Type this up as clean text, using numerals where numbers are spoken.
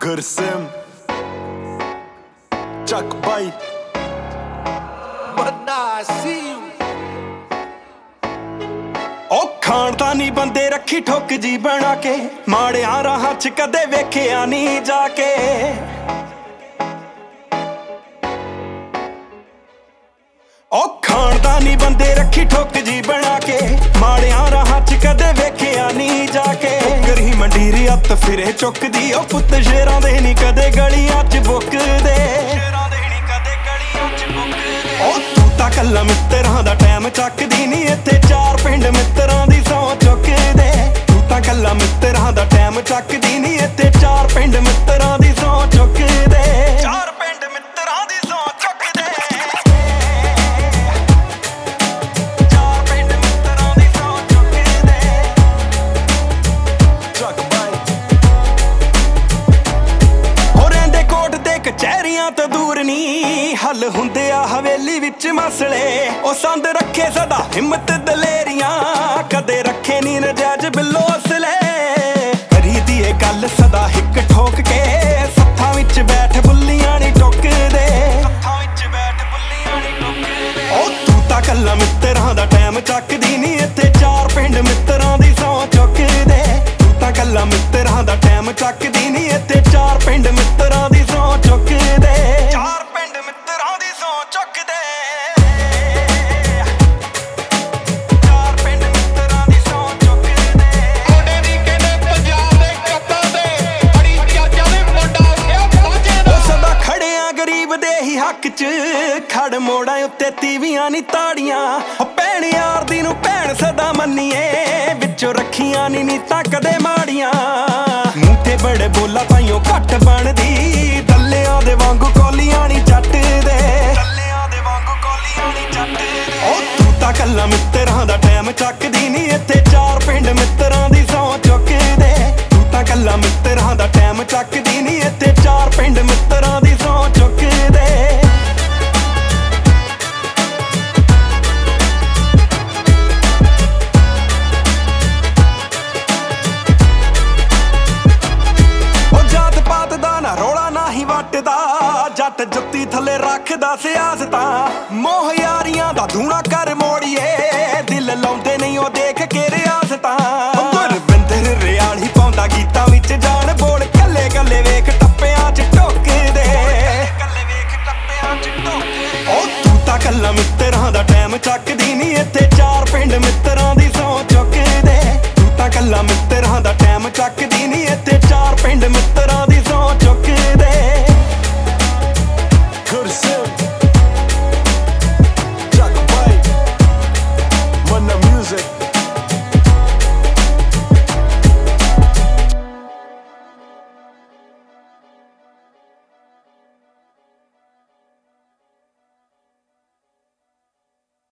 ਗੁਰਸਿਮ ਚੱਕ ਬਾਈ ਉਹ ਖਾਨਦਾਨੀ ਬੰਦੇ ਰੱਖੀ ਠੁੱਕ ਜੀ ਬਣਾ ਕੇ, ਮਾੜਿਆਂ ਰਾਹਾਂ 'ਚ ਕਦੇ ਵੇਖਿਆ ਨਹੀਂ ਜਾ ਕੇ। ਉਹ ਖਾਨਦਾਨੀ ਬੰਦੇ ਰੱਖੀ ਠੁੱਕ ਜੀ ਬਣਾ ਕੇ, ਮਾੜਿਆਂ ਰਾਹਾਂ 'ਚ ਕਦੇ ਵੇਖਿਆ ਨਹੀਂ ਜਾ ਕੇ। ਗਰੀ ਮੰਡੀਰ ਅੱਤ ਫਿਰੇ ਚੁੱਕਦੀ, ਉਹ ਪੁੱਤ ਸ਼ੇਰਾਂ ਦੇ ਨਹੀਂ ਕਦੇ ਗਲੀਆਂ 'ਚ ਬੁੱਕਦੇ। ਉਹ ਤੂੰ ਤਾਂ ਕੱਲਾ ਮਿੱਤਰਾਂ ਦਾ ਟਾਈਮ ਚੱਕਦੀ ਨਹੀਂ, ਇੱਥੇ ਚਾਰ ਪਿੰਡ ਮਿੱਤਰਾਂ ਦੀ ਸਹੁੰ ਚੁੱਕਦੇ। ਤੂੰ ਤਾਂ ਕੱਲਾ ਮਿੱਤਰਾਂ ਦਾ ਟਾਈਮ ਚੱਕਦੀ ਨਹੀਂ, ਇੱਥੇ ਚਾਰ ਪਿੰਡ ਮਿੱਤਰਾਂ ਦੀ ਸਹੁੰ ਚੁੱਕਦੇ। ਚਾਰ ਪਿੰਡ ਮਿੱਤਰਾਂ ਦੀ ਸਹੁੰ ਚੁੱਕਦੇ। ਚਾਰ ਪਿੰਡ ਮਿੱਤਰਾਂ ਦੀ ਸਹੁੰ ਚੁੱਕਦੇ। ਚੱਕ ਬਾਈ ਹੋ ਰਹਿੰਦੇ ਕੋਟ ਦੇ ਕਚਹਿਰੀਆਂ ਤੋਂ ਦੂਰ ਨਹੀਂ, ਹੱਲ ਹੁੰਦੇ ਆ ਹਵੇਲੀ ਵਿੱਚ ਮਸਲੇ। ਉਹ ਸੰਦ ਰੱਖੇ ਸਦਾ ਹਿੰਮਤ ਦਲੇਰੀਆਂ, ਕਦੇ ਰੱਖੇ ਨੀ ਨਜਾਇਜ਼ ਬਿੱਲੋ ਅਸਲੇ। ਕਰੀਦੀ ਏ ਗੱਲ ਸਦਾ ਹਿੱਕ ਠੋਕ ਕੇ, ਸੱਥਾਂ ਵਿੱਚ ਬੈਠ ਬੁੱਲੀਆਂ ਨੀ ਟੁੱਕਦੇ। ਸੱਥਾਂ ਵਿੱਚ ਬੈਠ ਬੁੱਲੀਆਂ ਨੀ ਟੁੱਕਦੇ। ਉਹ ਤੂੰ ਤਾਂ ਕੱਲਾ ਮਿੱਤਰਾਂ ਦਾ ਟਾਈਮ ਚੱਕਦੀ ਨੀ, ਇੱਥੇ ਚਾਰ ਪਿੰਡ ਮਿੱਤਰਾਂ ਦੀ ਸਹੁੰ ਚੁੱਕਦੇ। ਤੂੰ ਤਾਂ ਕੱਲਾ ਮਿੱਤਰਾਂ ਦਾ ਟਾਈਮ ਚੱਕਦੀ ਨੀ, ਇੱਥੇ ਚਾਰ ਪਿੰਡ ਮਿੱਤਰਾਂ ਦੀ ਸਹੁੰ ਚੁੱਕਦੇ। ਚਾਰ ਪਿੰਡ ਮਿੱਤਰਾਂ ਦੀ ਸਹੁੰ ਚੁੱਕਦੇ। ਚਾਰ ਪਿੰਡ ਮਿੱਤਰਾਂ ਦੀ ਸਹੁੰ ਚੁੱਕਦੇ। ਮੁੰਡੇ ਦੀ ਕਹਿੰਦੇ ਪੰਜਾਬ ਦੇ ਕੱਪਾਂ ਤੇ ਬੜੀ ਚਰਚਾ ਦੇ ਮੁੰਡਾ ਉੱਠਿਆ ਪਹੁੰਚੇ ਦਾ। ਉਹ ਸਦਾ ਖੜਿਆ ਗਰੀਬ ਦੇ ਹੀ ਹੱਕ 'ਚ, ਖੜ ਮੋੜਾਂ ਉੱਤੇ ਤੀਵੀਆਂ ਨੀ ਤਾੜੀਆਂ। ਉਹ ਭੈਣ ਯਾਰ ਦੀ ਨੂੰ ਭੈਣ ਸਦਾ ਮੰਨੀਏ, ਵਿੱਚੋਂ ਰੱਖੀਆਂ ਨੀ ਨੀਤਾਂ ਕਦੇ ਮਾੜੀਆਂ। ਮੂੰਹ ਤੇ ਬੜੇ ਬੋਲਾ ਤਾਈਓ ਘੱਟ ਬਣਦੀ, ਦੱਲਿਆਂ ਦੇ ਵਾਂਗੂ ਕੋਲੀਆਂ ਨੀ ਚੱਟਦੇ। ਦੱਲਿਆਂ ਦੇ ਵਾਂਗੂ ਕੋਲੀਆਂ ਨੀ ਚੱਟਦੇ। ਉਹ ਤੂੰ ਤਾਂ ਕੱਲਾ ਮਿੱਤਰਾਂ ਦਾ ਟਾਈਮ ਚੱਕਦੀ ਨੀ, ਇੱਥੇ ਚਾਰ ਪਿੰਡ ਮਿੱਤਰਾਂ ਦੀ ਸਹੁੰ ਚੁੱਕਦੇ। ਤੂੰ ਤਾਂ ਕੱਲਾ ਮਿੱਤਰਾਂ ਦਾ ਟਾਈਮ ਚੱਕਦੀ ਨੀ, ਇੱਥੇ ਚਾਰ ਪਿੰਡ ਮਿੱਤਰਾਂ ਦੀ ਸਹੁੰ ਚੁੱਕਦੇ। ਉਹ ਜਾਤ ਪਾਤ ਦਾ ਨਾ ਰੌਲਾ ਨਾ ਹੀ ਵੱਟਦਾ, ਜੱਟ ਜੁੱਤੀ ਥੱਲੇ ਰੱਖਦਾ ਸਿਆਸਤਾਂ। ਮੋਹ ਯਾਰੀਆਂ ਦਾ ਧੂਣਾ